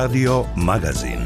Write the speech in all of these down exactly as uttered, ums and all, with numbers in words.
Radio Magazin.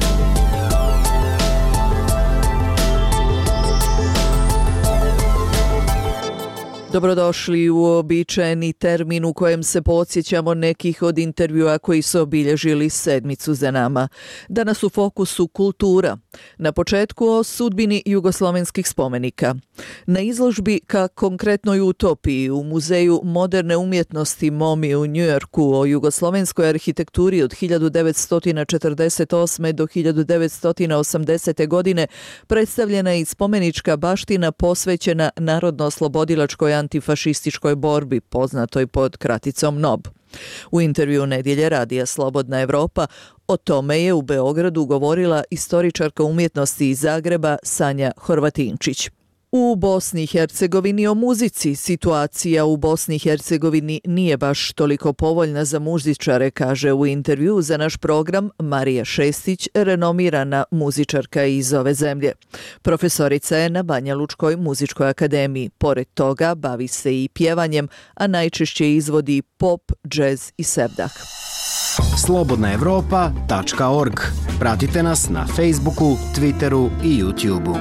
Dobrodošli u uobičajeni termin u kojem se podsjećamo nekih od intervjua koji su obilježili sedmicu za nama. Danas u fokusu kultura. Na početku o sudbini jugoslovenskih spomenika. Na izložbi Ka konkretnoj utopiji u Muzeju moderne umjetnosti MoMI u Njujorku o jugoslovenskoj arhitekturi od hiljadu devetsto četrdeset osme. do hiljadu devetsto osamdesete. godine predstavljena je i spomenička baština posvećena narodno-oslobodilačkoj antifašističkoj borbi, poznatoj pod kraticom N O B. U intervju Nedjelje radija Slobodna Evropa o tome je u Beogradu govorila istoričarka umjetnosti iz Zagreba Sanja Horvatinčić. U Bosni i Hercegovini o muzici. Situacija u Bosni i Hercegovini nije baš toliko povoljna za muzičare, kaže u intervju za naš program Marija Šestić, renomirana muzičarka iz ove zemlje. Profesorica je na Banja Lučkoj muzičkoj akademiji. Pored toga bavi se i pjevanjem, a najčešće izvodi pop, džez i sevdah. slobodna evropa tačka org. Pratite nas na Facebooku, Twitteru i YouTubeu.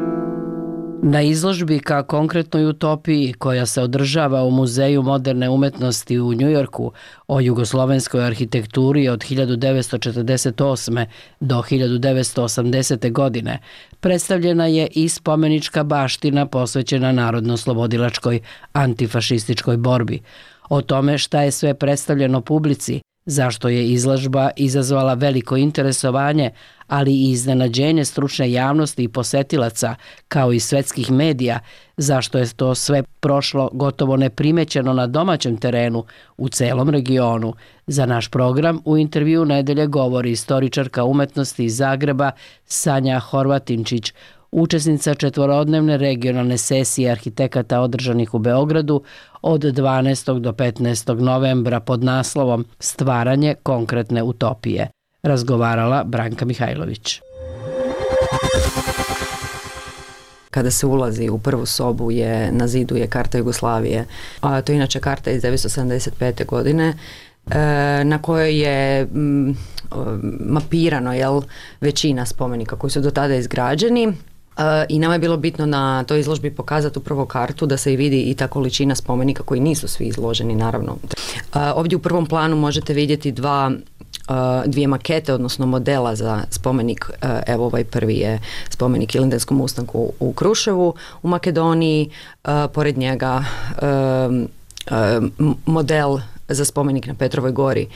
Na izložbi Ka konkretnoj utopiji koja se održava u Muzeju moderne umjetnosti u Njujorku o jugoslovenskoj arhitekturi od hiljadu devetsto četrdeset osme. do hiljadu devetsto osamdesete. godine predstavljena je i spomenička baština posvećena narodno-oslobodilačkoj antifašističkoj borbi. O tome šta je sve predstavljeno publici, zašto je izložba izazvala veliko interesovanje, ali i iznenađenje stručne javnosti i posetilaca, kao i svetskih medija, zašto je to sve prošlo gotovo neprimećeno na domaćem terenu u celom regionu. Za naš program u intervju Nedelje govori istoričarka umetnosti iz Zagreba Sanja Horvatinčić, učesnica četvorodnevne regionalne sesije arhitekata održanih u Beogradu od dvanaestog do petnaestog novembra pod naslovom Stvaranje konkretne utopije. Razgovarala Branka Mihajlović. Kada se ulazi u prvu sobu je na zidu je karta Jugoslavije. A to je inače karta iz devetsto sedamdeset pete. godine na kojoj je m, mapirano jel, većina spomenika koji su do tada izgrađeni. I nama je bilo bitno na toj izložbi pokazati upravo kartu da se i vidi i ta količina spomenika koji nisu svi izloženi, naravno. Ovdje u prvom planu možete vidjeti dva dvije makete, odnosno modela za spomenik. Evo ovaj prvi je spomenik Ilindenskom ustanku u Kruševu u Makedoniji, pored njega model za spomenik na Petrovoj gori.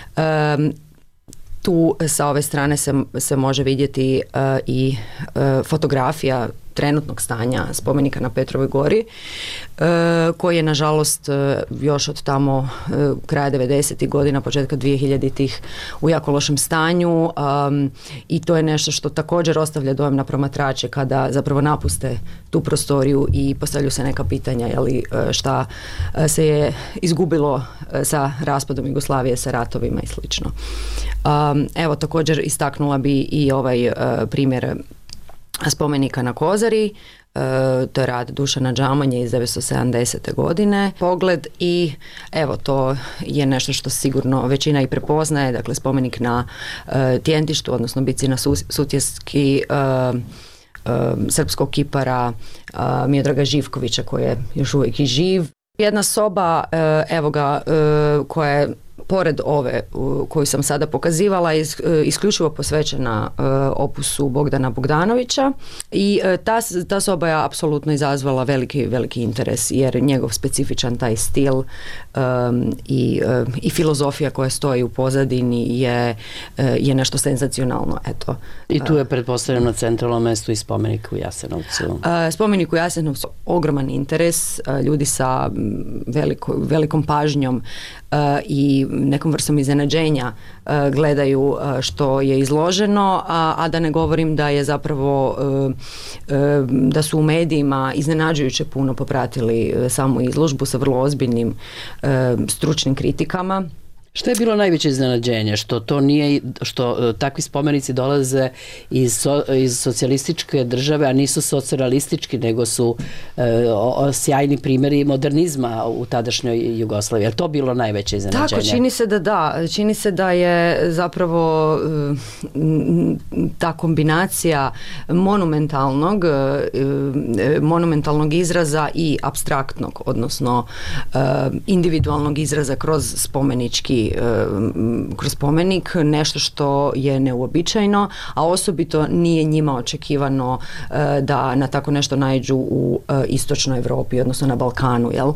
Tu sa ove strane se, se može vidjeti uh, i uh, fotografija trenutnog stanja spomenika na Petrovoj gori, uh, koji je nažalost uh, još od tamo uh, kraja devedesetih godina, početka dvijehiljaditih u jako lošem stanju, um, i to je nešto što također ostavlja dojam na promatrače kada zapravo napuste tu prostoriju i postavljaju se neka pitanja, jeli, uh, šta uh, se je izgubilo uh, sa raspadom Jugoslavije, sa ratovima i slično. Um, evo, također istaknula bi i ovaj uh, primjer spomenika na Kozari, uh, to je rad Dušana Džamanje iz devetsto sedamdesete. godine. Pogled i evo, to je nešto što sigurno većina i prepoznaje, dakle spomenik na uh, Tjentištu, odnosno bici na Sutjeski, uh, uh, srpskog kipara uh, Miodraga Živkovića, koji je još uvijek i živ. Jedna soba, uh, evo ga, uh, koja je pored ove koju sam sada pokazivala, je isključivo posvećena uh, opusu Bogdana Bogdanovića i uh, ta, ta soba je apsolutno izazvala veliki, veliki interes, jer njegov specifičan taj stil um, i, uh, i filozofija koja stoji u pozadini je, uh, je nešto senzacionalno. Eto. I tu je pretpostavljeno centralno mesto i spomenik u Jasenovcu. Uh, spomenik u Jasenovcu, ogroman interes, uh, ljudi sa veliko, velikom pažnjom uh, i nekom vrstom iznenađenja uh, gledaju uh, što je izloženo, a, a da ne govorim da je zapravo uh, uh, da su u medijima iznenađujuće puno popratili uh, samu izložbu sa vrlo ozbiljnim uh, stručnim kritikama. Što je bilo najveće iznenađenje? Što to nije, što takvi spomenici dolaze iz, so, iz socijalističke države, a nisu socijalistički, nego su e, o, sjajni primjeri modernizma u tadašnjoj Jugoslaviji. Je li to bilo najveće iznenađenje? Tako, čini se da da. Čini se da je zapravo ta kombinacija monumentalnog, monumentalnog izraza i apstraktnog, odnosno individualnog izraza kroz spomenički kroz spomenik, nešto što je neuobičajeno, a osobito nije njima očekivano da na tako nešto naiđu u istočnoj Europi, odnosno na Balkanu, jel?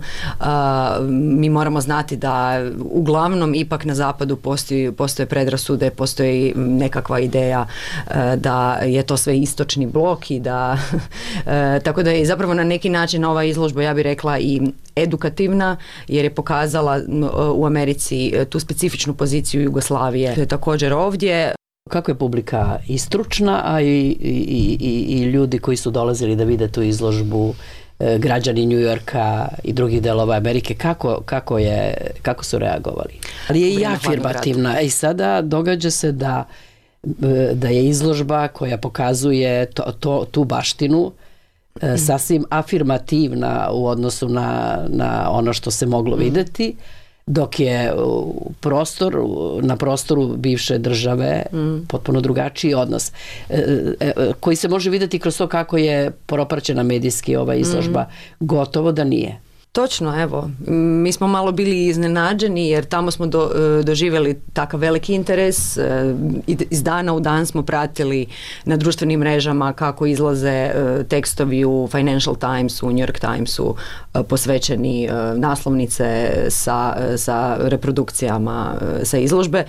Mi moramo znati da uglavnom ipak na zapadu postoji, postoje predrasude, postoji nekakva ideja da je to sve istočni blok i da tako da je zapravo na neki način ova izložba, ja bih rekla, i edukativna, jer je pokazala u Americi tu specifičnu poziciju Jugoslavije. To je također ovdje. Kako je publika i stručna, a i, i, i, i ljudi koji su dolazili da vide tu izložbu, građani New Yorka i drugih delova Amerike, kako, kako, je, kako su reagovali? Ali je i afirmativna. I sada događa se da, da je izložba koja pokazuje to, to, tu baštinu sasvim afirmativna u odnosu na, na ono što se moglo vidjeti, dok je prostor, na prostoru bivše države mm. potpuno drugačiji odnos, koji se može vidjeti kroz to kako je propraćena medijski ova izložba. Mm. Gotovo da nije. Točno, evo, mi smo malo bili iznenađeni jer tamo smo do, doživjeli takav veliki interes, iz dana u dan smo pratili na društvenim mrežama kako izlaze tekstovi u Financial Timesu, u New York Timesu posvećeni naslovnice sa, sa reprodukcijama sa izložbe,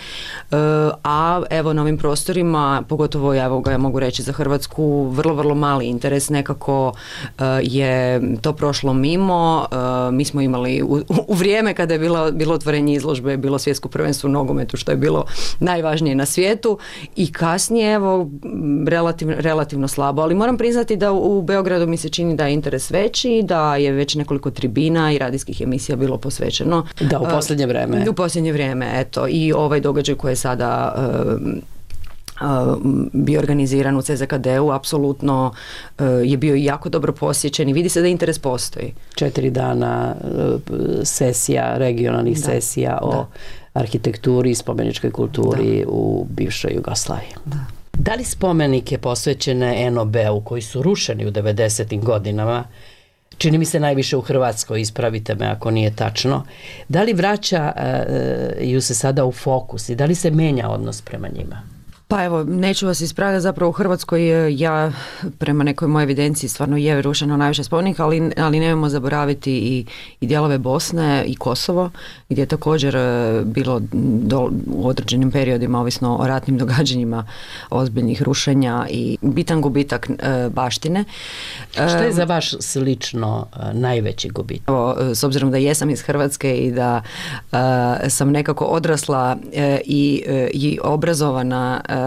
a evo na ovim prostorima, pogotovo evo ga ja mogu reći za Hrvatsku, vrlo, vrlo mali interes, nekako je to prošlo mimo. Mi smo imali u, u vrijeme kada je bilo, bilo otvorenje izložbe, bilo svjetsko prvenstvo u nogometu, što je bilo najvažnije na svijetu, i kasnije evo relativ, relativno slabo, ali moram priznati da u, u Beogradu mi se čini da je interes veći, da je već nekoliko tribina i radijskih emisija bilo posvećeno. Da, u posljednje vrijeme. U posljednje vrijeme, eto, i ovaj događaj koji je sada bio organiziran u C Z K D-u, apsolutno je bio jako dobro posjećen i vidi se da interes postoji. Četiri dana sesija, regionalnih da. sesija o da. arhitekturi i spomeničkoj kulturi da. u bivšoj Jugoslaviji. Da. Da li spomenike posvećene N O B-u koji su rušeni u devedesetim godinama, čini mi se najviše u Hrvatskoj, ispravite me ako nije tačno, da li vraća uh, ju se sada u fokus i da li se menja odnos prema njima? Pa evo, neću vas ispravljati, zapravo u Hrvatskoj ja prema nekoj mojoj evidenciji stvarno je rušeno najviše spomenika, ali, ali nemojmo zaboraviti i, i dijelove Bosne i Kosovo, gdje je također bilo do, u određenim periodima, ovisno o ratnim događanjima, ozbiljnih rušenja i bitan gubitak e, baštine. Što je za vaš slično e, najveći gubitak? Evo, s obzirom da jesam iz Hrvatske i da e, sam nekako odrasla e, i, e, i obrazovana e,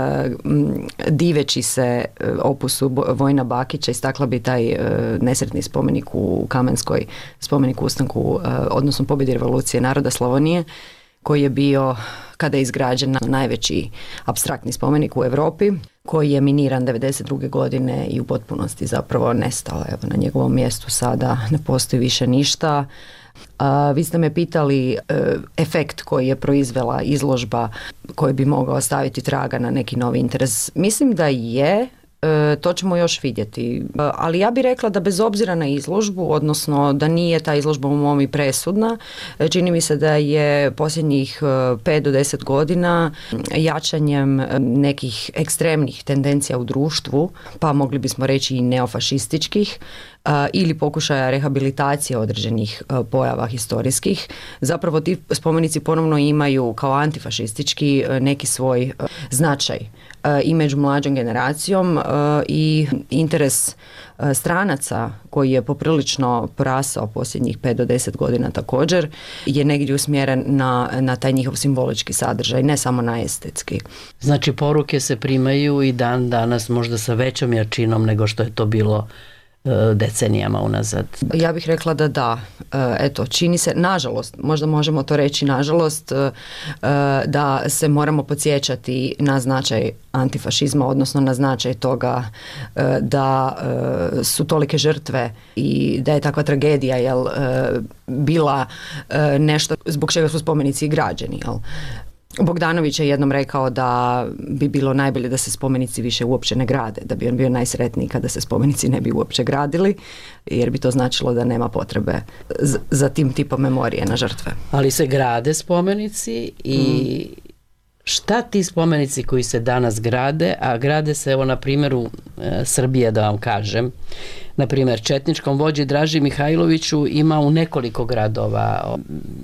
diveći se opusu Vojina Bakića, istakla bi taj nesretni spomenik u Kamenskoj, spomenik ustanku, odnosno pobjedi revolucije naroda Slavonije, koji je bio, kada je izgrađen, najveći apstraktni spomenik u Europi, koji je miniran devedeset druge godine i u potpunosti zapravo nestao. Evo, na njegovom mjestu sada ne postoji više ništa. A, vi ste me pitali e, efekt koji je proizvela izložba koji bi mogao staviti traga na neki novi interes. Mislim da je, e, to ćemo još vidjeti. E, ali ja bih rekla da bez obzira na izložbu, odnosno da nije ta izložba u mom i presudna, e, čini mi se da je posljednjih pet do deset godina jačanjem nekih ekstremnih tendencija u društvu, pa mogli bismo reći i neofašističkih, Uh, ili pokušaja rehabilitacije određenih uh, pojava historijskih. Zapravo ti spomenici ponovno imaju kao antifašistički uh, neki svoj uh, značaj uh, i među mlađom generacijom uh, i interes uh, stranaca koji je poprilično porasao posljednjih pet do deset godina također je negdje usmjeren na, na taj njihov simbolički sadržaj, ne samo na estetski. Znači poruke se primaju i dan danas možda sa većom jačinom nego što je to bilo decenijama unazad? Ja bih rekla da da. Eto, čini se, nažalost, možda možemo to reći nažalost, da se moramo podsjećati na značaj antifašizma, odnosno na značaj toga da su tolike žrtve i da je takva tragedija jel, bila nešto zbog čega su spomenici građeni. Jel. Bogdanović je jednom rekao da bi bilo najbolje da se spomenici više uopće ne grade, da bi on bio najsretniji kada se spomenici ne bi uopće gradili, jer bi to značilo da nema potrebe za tim tipom memorije na žrtve. Ali se grade spomenici i mm. šta ti spomenici koji se danas grade, a grade se evo na primjeru e, Srbije da vam kažem, na primjer četničkom vođi Draži Mihajloviću ima u nekoliko gradova.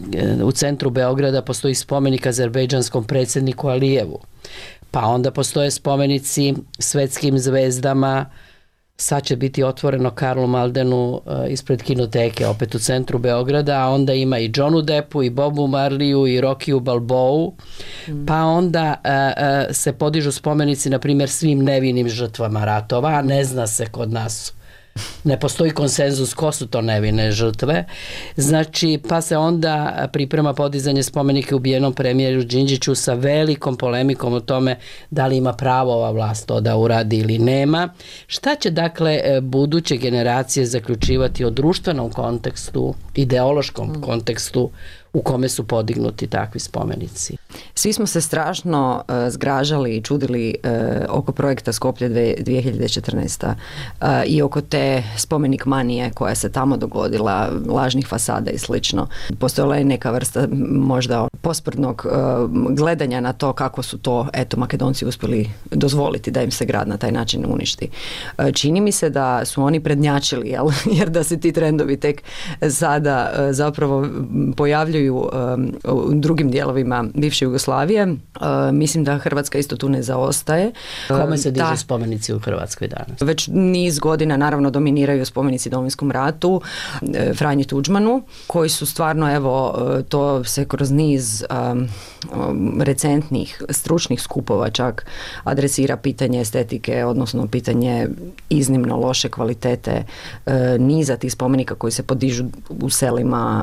U centru Beograda postoji spomenik azerbejdžanskom predsjedniku Alijevu, pa onda postoje spomenici svetskim zvezdama. Sad će biti otvoreno Karlu Maldenu ispred kinoteke, opet u centru Beograda, a onda ima i Johnu Deppu, i Bobu Marliju, i Rockiju Balboou, mm. pa onda a, a, se podižu spomenici, na primjer, svim nevinim žrtvama ratova, a ne zna se kod nas. Ne postoji konsenzus ko su to nevine žrtve. Znači, pa se onda priprema podizanje spomenika ubijenom premijeru Đinđiću sa velikom polemikom o tome da li ima pravo ova vlast to da uradi ili nema. Šta će dakle buduće generacije zaključivati o društvenom kontekstu, ideološkom mm. kontekstu u kome su podignuti takvi spomenici? Svi smo se strašno uh, zgražali i čudili uh, oko projekta Skoplje dvije hiljade četrnaeste. Uh, i oko te spomenik manije koja se tamo dogodila, lažnih fasada i slično. Postojala je neka vrsta možda posprdnog uh, gledanja na to kako su to eto Makedonci uspjeli dozvoliti da im se grad na taj način uništi. Uh, čini mi se da su oni prednjačili, jel? Jer da se ti trendovi tek sada uh, zapravo pojavljuju Um, u drugim dijelovima bivše Jugoslavije. Uh, mislim da Hrvatska isto tu ne zaostaje. Kome se dižu spomenici u Hrvatskoj danas? Već niz godina naravno dominiraju spomenici Domovinskom ratu, uh, Franji Tuđmanu, koji su stvarno, evo, uh, to se kroz niz um, um, recentnih stručnih skupova čak adresira pitanje estetike, odnosno pitanje iznimno loše kvalitete uh, niza tih spomenika koji se podižu u selima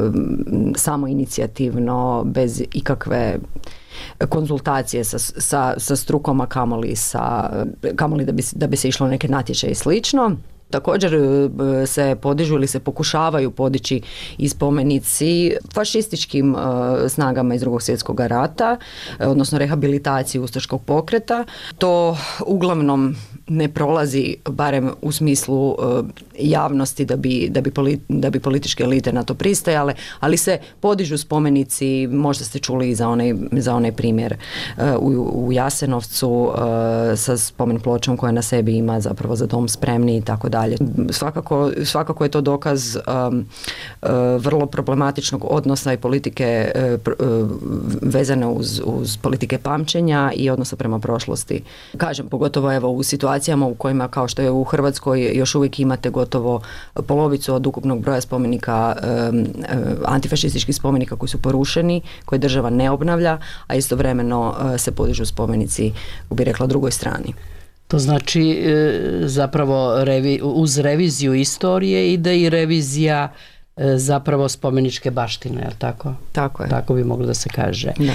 uh, samo inicijativno, bez ikakve konzultacije sa, sa, sa strukom, a kamoli, sa, kamoli da, bi, da bi se išlo neke natječaje i slično. Također se podižu ili se pokušavaju podići i spomenici fašističkim uh, snagama iz Drugog svjetskog rata, odnosno rehabilitaciji ustaškog pokreta. To uglavnom ne prolazi, barem u smislu uh, javnosti da bi, da, bi poli, da bi političke elite na to pristajale, ali se podižu spomenici, možda ste čuli i za onaj, za onaj primjer uh, u, u Jasenovcu uh, sa spomen pločom koja na sebi ima zapravo Za dom spremni i tako dalje. Svakako, svakako je to dokaz um, uh, vrlo problematičnog odnosa i politike uh, pr, uh, vezane uz, uz politike pamćenja i odnosa prema prošlosti. Kažem, pogotovo evo u situacijama u kojima, kao što je u Hrvatskoj, još uvijek imate gotovo polovicu od ukupnog broja spomenika, um, uh, antifašističkih spomenika koji su porušeni, koje država ne obnavlja, a istovremeno uh, se podižu spomenici, bi rekla, drugoj strani. To znači zapravo revi, uz reviziju istorije ide i revizija zapravo spomeničke baštine, je li tako? Tako je. Tako bi moglo da se kaže. Da.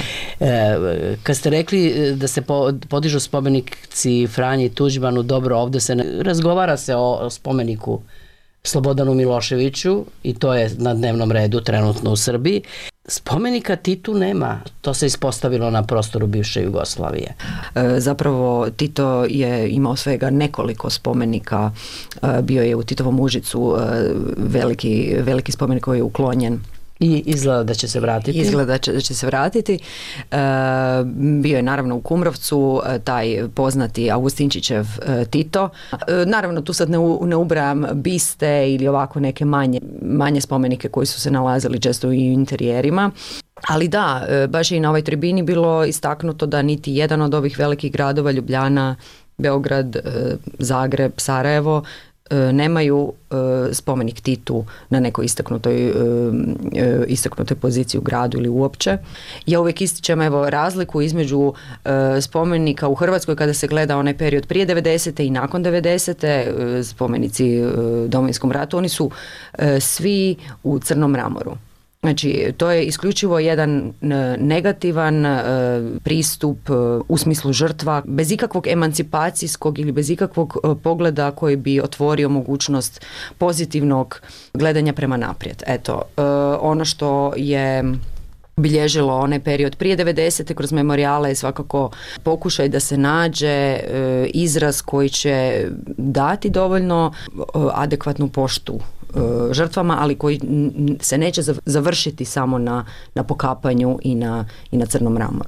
E, kad ste rekli da se podižu spomenici Franji Tuđmanu, dobro, ovdje se ne, razgovara se o, o spomeniku Slobodanu Miloševiću i to je na dnevnom redu trenutno u Srbiji. Spomenika Titu nema, to se ispostavilo na prostoru bivše Jugoslavije. E, zapravo Tito je imao svega nekoliko spomenika, e, bio je u Titovom Užicu e, veliki, veliki spomenik koji je uklonjen. I izgleda da će se vratiti. Izgleda da će, da će se vratiti. E, bio je naravno u Kumrovcu taj poznati Augustinčićev e, Tito. E, naravno tu sad ne, u, ne ubrajam biste ili ovako neke manje, manje spomenike koji su se nalazili često i u interijerima. Ali da, e, baš je i na ovoj tribini bilo istaknuto da niti jedan od ovih velikih gradova, Ljubljana, Beograd, e, Zagreb, Sarajevo, nemaju spomenik Titu na nekoj istaknutoj, istaknutoj poziciji u gradu ili uopće. Ja uvijek ističem evo razliku između spomenika u Hrvatskoj kada se gleda onaj period prije devedesete i nakon devedesete, spomenici Domovinskom ratu, oni su svi u crnom mramoru. Znači, to je isključivo jedan negativan pristup u smislu žrtva, bez ikakvog emancipacijskog ili bez ikakvog pogleda koji bi otvorio mogućnost pozitivnog gledanja prema naprijed. Eto, ono što je bilježilo onaj period prije devedesete kroz memorijale je svakako pokušaj da se nađe e, izraz koji će dati dovoljno e, adekvatnu poštu e, žrtvama, ali koji n- se neće završiti samo na, na pokapanju i na, i na crnom mramoru.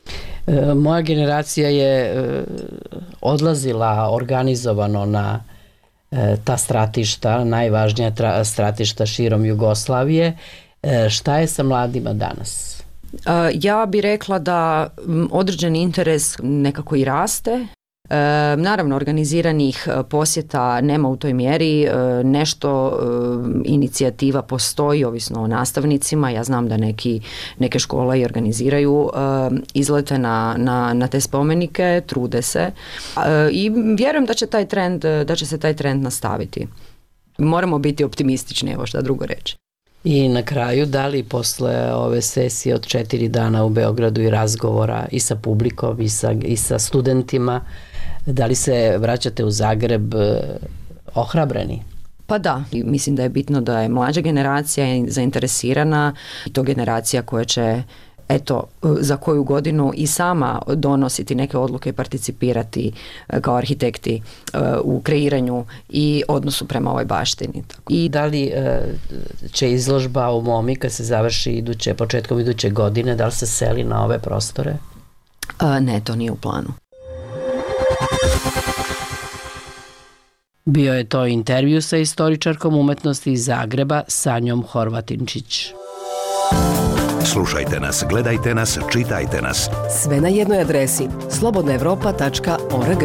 E, moja generacija je e, odlazila organizovano na e, ta stratišta, najvažnija tra- stratišta širom Jugoslavije. E, šta je sa mladima danas? Ja bih rekla da određeni interes nekako i raste. E, naravno, organiziranih posjeta nema u toj mjeri. E, nešto e, inicijativa postoji, ovisno o nastavnicima. Ja znam da neki, neke škole i organiziraju e, izlete na, na, na te spomenike, trude se. E, I vjerujem da će, taj trend, da će se taj trend nastaviti. Moramo biti optimistični, evo šta drugo reći. I na kraju, da li posle ove sesije od četiri dana u Beogradu i razgovora i sa publikom i sa, i sa studentima, da li se vraćate u Zagreb ohrabreni? Pa da, mislim da je bitno da je mlađa generacija zainteresirana i to generacija koja će eto, za koju godinu i sama donositi neke odluke i participirati kao arhitekti u kreiranju i odnosu prema ovoj baštini. I da li će izložba u Momi kad se završi iduće, početkom iduće godine, da li se seli na ove prostore? Ne, to nije u planu. Bio je to intervju sa istoričarkom umetnosti iz Zagreba Sanjom Horvatinčić. Slušajte nas, gledajte nas, čitajte nas. Sve na jednoj adresi slobodna evropa tačka org.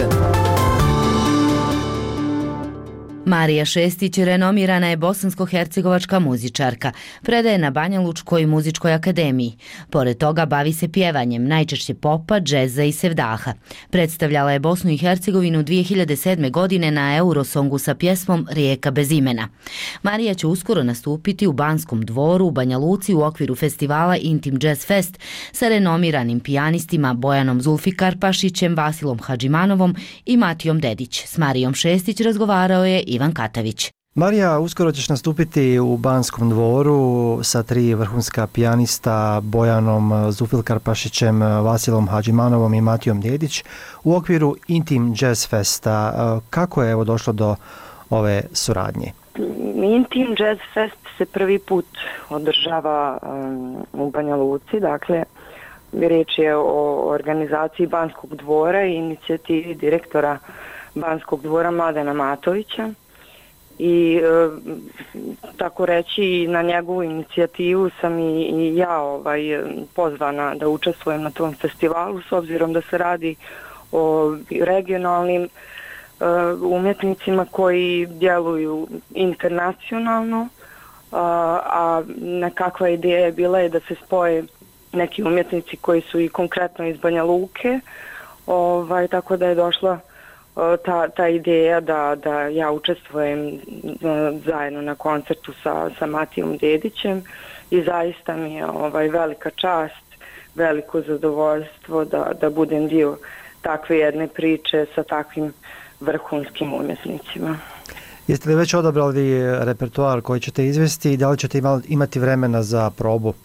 Marija Šestić renomirana je bosansko-hercegovačka muzičarka. Predaje na Banjalučkoj muzičkoj akademiji. Pored toga bavi se pjevanjem, najčešće popa, džeza i sevdaha. Predstavljala je Bosnu i Hercegovinu dvije hiljade sedme. godine na Eurosongu sa pjesmom Rijeka bez imena. Marija će uskoro nastupiti u Banskom dvoru u Banja Luci u okviru festivala Intim Jazz Fest sa renomiranim pijanistima Bojanom Zulfikarpašićem, Vasilom Hadžimanovom i Matijom Dedić. S Marijom Šestić razgovarao je Ivan Katavić. Marija, uskoro ćeš nastupiti u Banskom dvoru sa tri vrhunska pijanista Bojanom Zulfikarpašićem, Vasilom Hadžimanovom i Matijom Dedić u okviru Intim Jazz Festa. Kako je evo došlo do ove suradnje? Intim Jazz Fest se prvi put održava um, u Banja Luci, dakle riječ je o organizaciji Banskog dvora i inicijativi direktora Banskog dvora Mladena Matovića i e, tako reći na njegovu inicijativu sam i, i ja ovaj, pozvana da učestvujem na tom festivalu s obzirom da se radi o regionalnim e, umjetnicima koji djeluju internacionalno, a, a nekakva ideja je bila je da se spoje neki umjetnici koji su i konkretno iz Banja Luke, ovaj, tako da je došla Ta, ta ideja da, da ja učestvujem zajedno na koncertu sa, sa Matijom Dedićem i zaista mi je ovaj, velika čast, veliko zadovoljstvo da, da budem dio takve jedne priče sa takvim vrhunskim umjetnicima. Jeste li već odabrali repertoar koji ćete izvesti i da li ćete imati vremena za probu?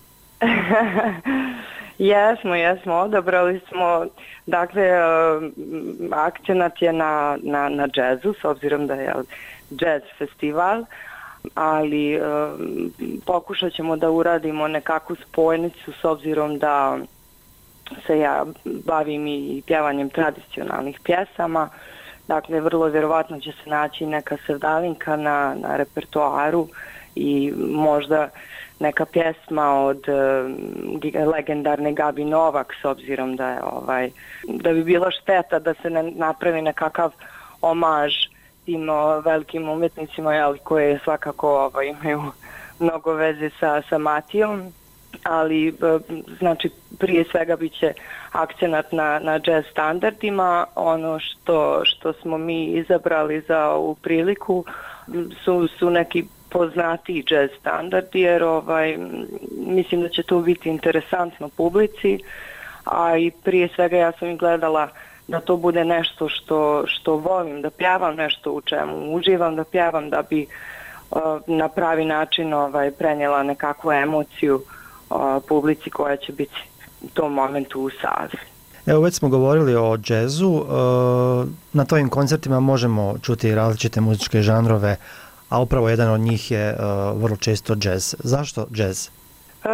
Jesmo, jesmo, odabrali smo, dakle, akcenat je na, na, na džezu, s obzirom da je džez festival, ali pokušat ćemo da uradimo nekakvu spojnicu s obzirom da se ja bavim i pjevanjem tradicionalnih pjesama, dakle, vrlo vjerovatno će se naći neka sevdalinka na, na repertoaru i možda neka pjesma od uh, legendarne Gabi Novak, s obzirom da je ovaj, da bi bila šteta da se ne napravi nekakav omaž tim o, velikim umjetnicima, jeli, koje svakako ovaj, imaju mnogo veze sa, sa Matijom, ali znači prije svega bit će akcenat na, na jazz standardima. Ono što, što smo mi izabrali za ovu priliku su, su neki poznatiji jazz standardi, jer ovaj, mislim da će to biti interesantno publici, a i prije svega ja sam i gledala da to bude nešto što, što volim, da pjevam nešto u čemu uživam, da pjevam da bi uh, na pravi način ovaj, prenijela nekakvu emociju uh, publici koja će biti u tom momentu u sali. Evo, već smo govorili o džezu, uh, na tvojim koncertima možemo čuti različite muzičke žanrove, a upravo jedan od njih je uh, vrlo često džez. Zašto džez? Uh,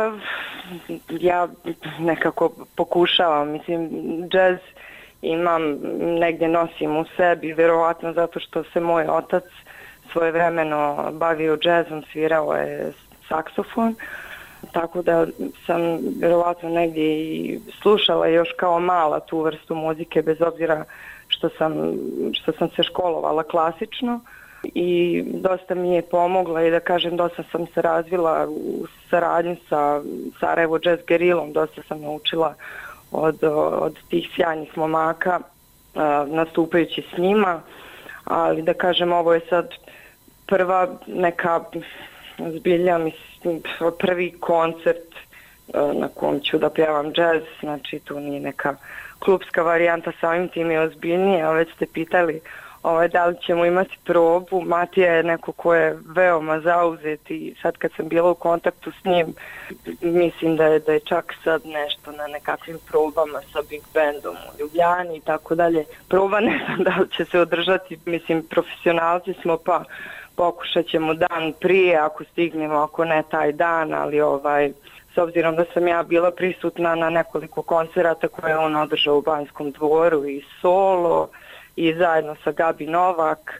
ja nekako pokušavam, mislim, džez imam, negdje nosim u sebi, vjerovatno zato što se moj otac svojevremeno bavio džezom, svirao je saksofon, tako da sam vjerovatno negdje i slušala još kao mala tu vrstu muzike, bez obzira što sam, što sam se školovala klasično, i dosta mi je pomogla i da kažem dosta sam se razvila u saradnji sa Sarajevo Jazz Gerilom, dosta sam naučila od, od tih sjajnih momaka uh, nastupajući s njima, ali da kažem ovo je sad prva neka zbilja, mislim, prvi koncert uh, na kom ću da pjevam jazz, znači tu nije neka klubska varijanta, samim tim je ozbiljnije, a već ste pitali ovaj, da li ćemo imati probu. Matija je neko ko je veoma zauzet i sad kad sam bila u kontaktu s njim, mislim da je, da je čak sad nešto na nekakvim probama sa Big Bandom u Ljubljani i tako dalje. Proba ne znam da li će se održati, mislim, profesionalci smo, pa pokušat ćemo dan prije ako stignemo, ako ne taj dan, ali ovaj, s obzirom da sam ja bila prisutna na nekoliko koncerata koje je on održao u Banskom dvoru i solo i zajedno sa Gabi Novak,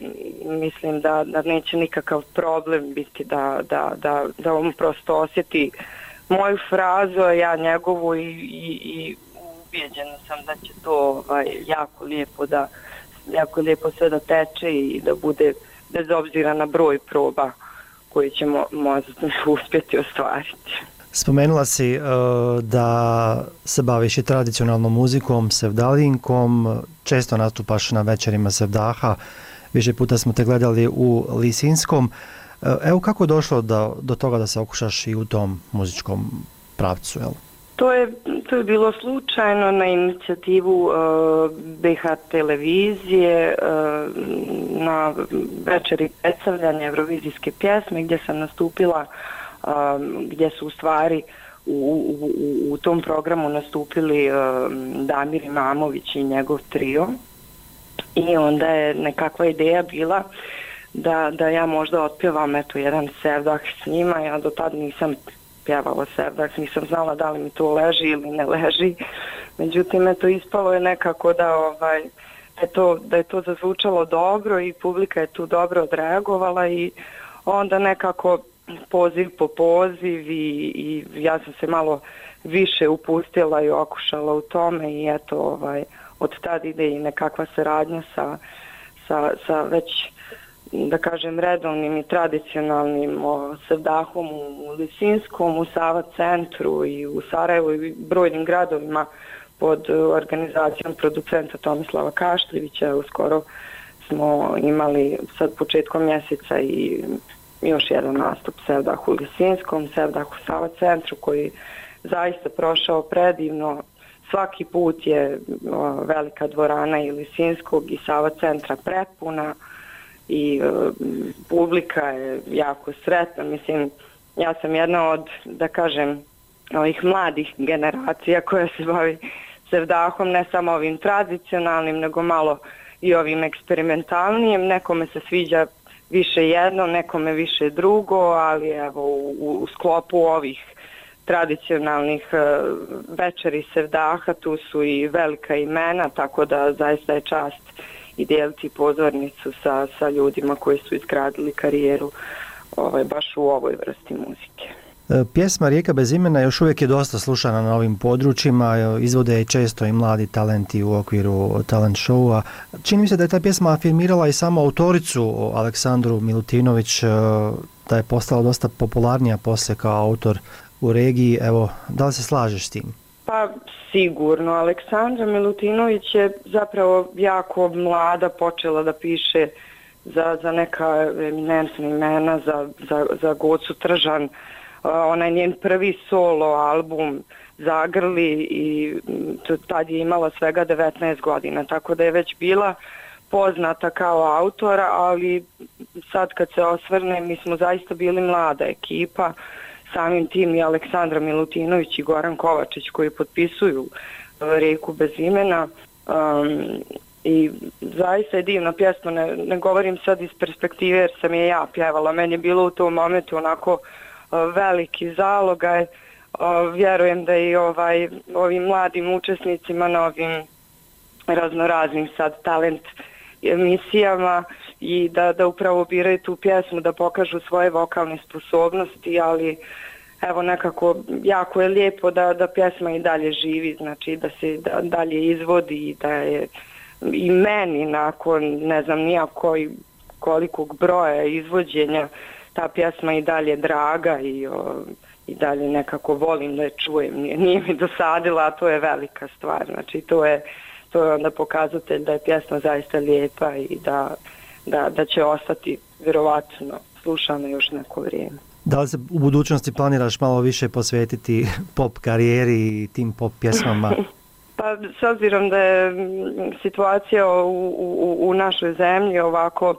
mislim da, da neće nikakav problem biti da, da, da, da on prosto osjeti moju frazu, a ja njegovu, i, i, i ubijeđena sam da će to ovaj, jako lijepo da jako lijepo sve da teče i da bude bez obzira na broj proba koji ćemo možda uspjeti ostvariti. Spomenula si uh, da se baviš i tradicionalnom muzikom, sevdalinkom, često nastupaš na večerima sevdaha, više puta smo te gledali u Lisinskom. Uh, evo kako je došlo do, do toga da se okušaš i u tom muzičkom pravcu, jel? To je, to je bilo slučajno na inicijativu uh, B H televizije uh, na večeri predstavljanja evrovizijske pjesme gdje sam nastupila, Um, gdje su u stvari u, u, u, u tom programu nastupili um, Damir Imamović i njegov trio, i onda je nekakva ideja bila da, da ja možda otpjevam eto jedan sevdah s njima. Ja do tad nisam pjevala sevdah, nisam znala da li mi to leži ili ne leži, međutim eto ispalo je nekako da ovaj, da je to, da je to zazvučalo dobro i publika je tu dobro odreagovala, i onda nekako poziv po poziv i, i ja sam se malo više upustila i okušala u tome, i eto ovaj, od tada ide i nekakva saradnja sa, sa, sa već, da kažem, redovnim i tradicionalnim o, sevdahom u Lisinskom, u Sava centru i u Sarajevu i brojnim gradovima pod organizacijom producenta Tomislava Kašljevića. Uskoro smo imali sad početkom mjeseca i još jedan nastup sevdah u Lisinskom, sevdah u Sava centru, koji zaista prošao predivno. Svaki put je o, velika dvorana i Lisinskog i Sava centra prepuna i o, publika je jako sretna. Mislim, ja sam jedna od, da kažem, ovih mladih generacija koja se bavi sevdahom, ne samo ovim tradicionalnim, nego malo i ovim eksperimentalnijim. Nekome se sviđa više jedno, nekome više drugo, ali evo u, u sklopu ovih tradicionalnih uh, večeri sevdaha tu su i velika imena, tako da zaista je čast i dijeliti pozornicu sa, sa ljudima koji su izgradili karijeru ovaj, baš u ovoj vrsti muzike. Pjesma Rijeka bez imena još uvijek je dosta slušana na ovim područjima, izvode je često i mladi talenti u okviru talent showa. Čini mi se da je ta pjesma afirmirala i samo autoricu Aleksandru Milutinović, da je postala dosta popularnija poslije kao autor u regiji. Evo, da li se slažeš s tim? Pa sigurno. Aleksandra Milutinović je zapravo jako mlada počela da piše za, za neka eminentna imena, za, za, za Gocu Tržan. Onaj njen prvi solo album Zagrli i tad je imala svega devetnaest godina, tako da je već bila poznata kao autora, ali sad kad se osvrne, mi smo zaista bili mlada ekipa, samim tim i Aleksandra Milutinović i Goran Kovačić koji potpisuju Rijeku bez imena. Um, i zaista je divna pjesma, ne, ne govorim sad iz perspektive jer sam je ja pjevala, meni je bilo u tom momentu onako veliki zalogaj. Vjerujem da i ovaj, ovim mladim učesnicima na ovim raznoraznim sad talent emisijama i da, da upravo biraju tu pjesmu, da pokažu svoje vokalne sposobnosti, ali evo nekako jako je lijepo da, da pjesma i dalje živi, znači da se da, dalje izvodi i da je i meni nakon ne znam nijako kolikog broja izvođenja ta pjesma i dalje draga i, o, i dalje nekako volim da je čujem, nije, nije mi dosadila, a to je velika stvar, znači to je, to je onda pokazatelj da je pjesma zaista lijepa i da, da, da će ostati vjerovatno slušana još neko vrijeme. Da li se u budućnosti planiraš malo više posvetiti pop karijeri i tim pop pjesmama? Pa s obzirom da je situacija u, u, u našoj zemlji ovako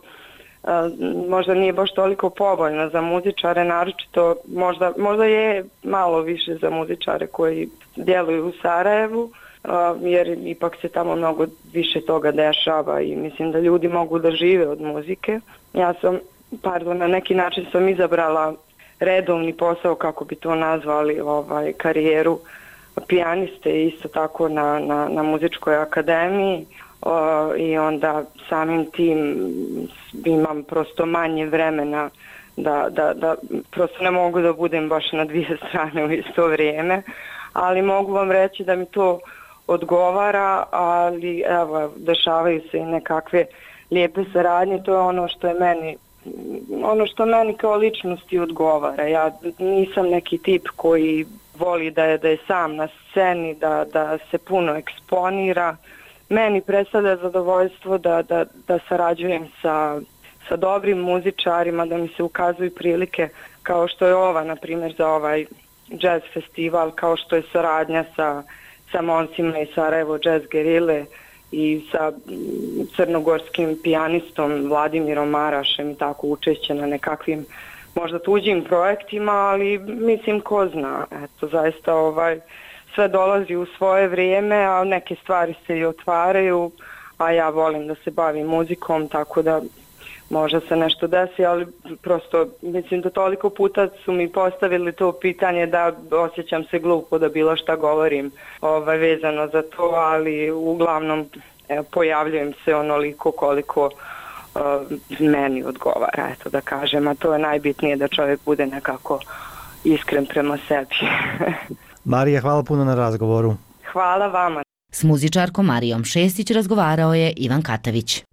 možda nije baš toliko povoljna za muzičare, naročito možda, možda je malo više za muzičare koji djeluju u Sarajevu, jer ipak se tamo mnogo više toga dešava i mislim da ljudi mogu da žive od muzike. Ja sam, pardon, na neki način sam izabrala redovni posao, kako bi to nazvali, ovaj, karijeru pijaniste isto tako na, na, na muzičkoj akademiji. O, i onda samim tim imam prosto manje vremena da, da, da prosto ne mogu da budem baš na dvije strane u isto vrijeme, ali mogu vam reći da mi to odgovara, ali evo, dešavaju se i nekakve lijepe saradnje, to je ono što je meni ono što meni kao ličnosti odgovara. Ja nisam neki tip koji voli da je, da je sam na sceni, da, da se puno eksponira. Meni predstavlja zadovoljstvo da, da, da sarađujem sa, sa dobrim muzičarima, da mi se ukazuju prilike kao što je ova, na primjer, za ovaj jazz festival, kao što je saradnja sa, sa Moncima i Sarajevo Jazz Gerile i sa crnogorskim pijanistom Vladimirom Marašem i tako učešće na nekakvim možda tuđim projektima, ali mislim ko zna, eto zaista ovaj sve dolazi u svoje vrijeme, a neke stvari se i otvaraju, a ja volim da se bavim muzikom, tako da možda se nešto desi, ali prosto mislim da toliko puta su mi postavili to pitanje da osjećam se glupo da bilo šta govorim ovaj, vezano za to, ali uglavnom evo, pojavljujem se onoliko koliko uh, meni odgovara, eto da kažem, a to je najbitnije da čovjek bude nekako iskren prema sebi. Marija, hvala puno na razgovoru. Hvala vama. S muzičarkom Marijom Šestić razgovarao je Ivan Katavić.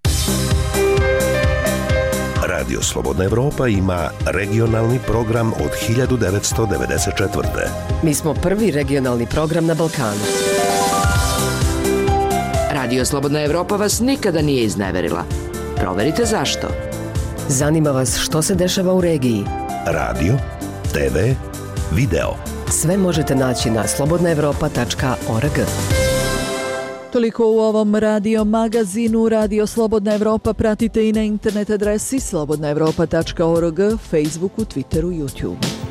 Radio Slobodna Evropa ima regionalni program od hiljadu devetsto devedeset četvrte. Mi smo prvi regionalni program na Balkanu. Radio Slobodna Evropa vas nikada nije izneverila. Proverite zašto. Zanima vas što se dešava u regiji? Radio, te ve, video. Sve možete naći na slobodna evropa tačka org. Toliko u ovom radio magazinu. Radio Slobodna Evropa pratite i na internet adresi slobodna evropa tačka org, Facebooku, Twitteru, YouTubeu.